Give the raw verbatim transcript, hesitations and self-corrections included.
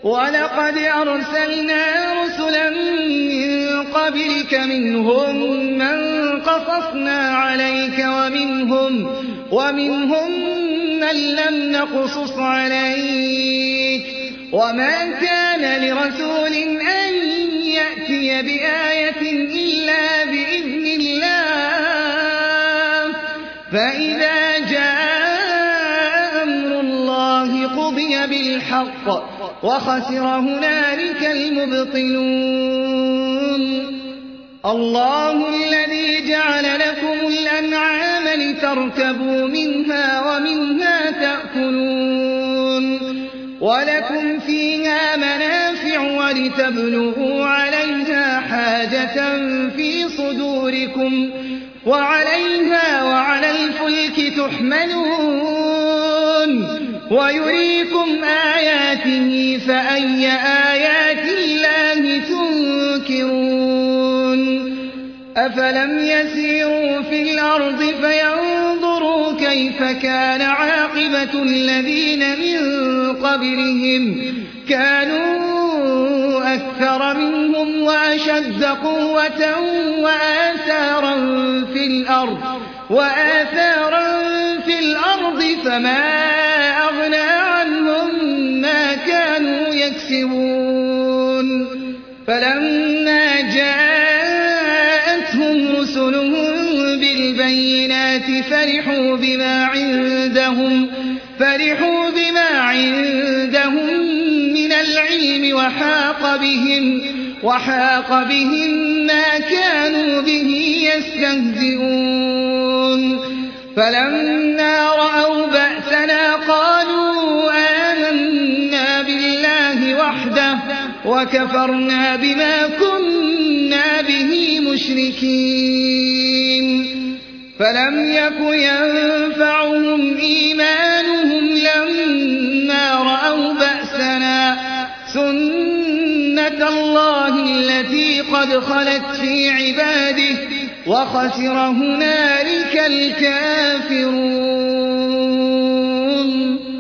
وَلَقَدْ أَرْسَلْنَا رُسُلًا مِّن قَبْلِكَ مِنْهُم مَّن قَصَصْنَا عَلَيْكَ وَمِنْهُم وَمِنْهُم مَّن لَّمْ نَقْصُصْ عَلَيْكَ ۗ وَمَا كَانَ لِرَسُولٍ أَن يَأْتِيَ بِآيَةٍ إِلَّا بِإِذْنِ اللَّهِ ۚ فَإِذَا جَاءَ أَمْرُ اللَّهِ قُضِيَ بِالْحَقِّ وَخَسِرَ هُنَالِكَ الْمُبْطِلُونَ. اللَّهُ الَّذِي جَعَلَ لَكُمُ الْأَنْعَامَ لِتَرْكَبُوا مِنْهَا وَمِنْهَا تَأْكُلُونَ وَلَكُمْ فِيهَا مَنَافِعُ وَلِتَبْلُغُوا عَلَيْهَا حَاجَةً فِي صُدُورِكُمْ وَعَلَيْهَا وَعَلَى الْفُلْكِ تُحْمَلُونَ وَيُرِيكُمْ آيَاتِهِ فَأَيَّ آيَاتِ اللَّهِ تُنكِرُونَ أَفَلَمْ يَسِيرُوا فِي الْأَرْضِ فَيَنظُرُوا كَيْفَ كَانَ عَاقِبَةُ الَّذِينَ مِن قَبْلِهِمْ كَانُوا أَكْثَرَ مِنْهُمْ وَأَشَدَّ قُوَّةً وَآثَارًا فِي الْأَرْضِ وَآثَارًا في الأرض فما أغنى عنهم ما كانوا يكسبون فلما جاءتهم رسلهم بالبينات فرحوا بما عندهم فرحوا بما عندهم من العلم وحاق بهم وحاق بهم ما كانوا به يستهزئون فلما رأوا بأسنا قالوا آمنا بالله وحده وكفرنا بما كنا به مشركين فلم يك ينفعهم إيمانهم لما رأوا بأسنا سنة الله التي قد خلت في عباده وخسر هنالك الكافرون